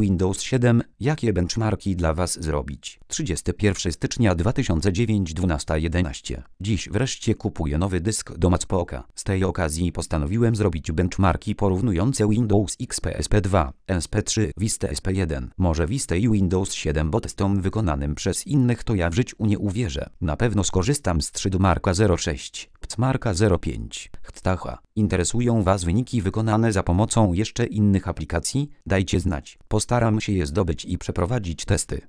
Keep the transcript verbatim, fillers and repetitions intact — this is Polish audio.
Windows siedem. Jakie benchmarki dla Was zrobić? trzydziestego pierwszego stycznia dwa tysiące dziewiątego, dwunasta jedenaście. Dziś wreszcie kupuję nowy dysk do MacBooka. Z tej okazji postanowiłem zrobić benchmarki porównujące Windows X P, S P dwa, S P trzy, Vista S P jeden, może Vista i Windows siedem, bo testom wykonanym przez innych to ja w życiu nie uwierzę. Na pewno skorzystam z trzy D Marka zero sześć, P C Marka zero pięć, Htacha. Interesują Was wyniki wykonane za pomocą jeszcze innych aplikacji? Dajcie znać. Postaram się je zdobyć i przeprowadzić testy.